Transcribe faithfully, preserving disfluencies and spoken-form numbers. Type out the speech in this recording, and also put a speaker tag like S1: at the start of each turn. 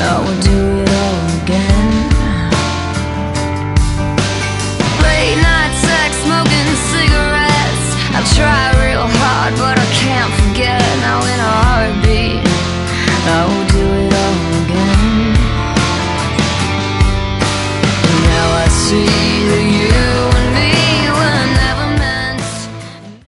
S1: I will do it all again. Late night sex, smoking cigarettes. I've tried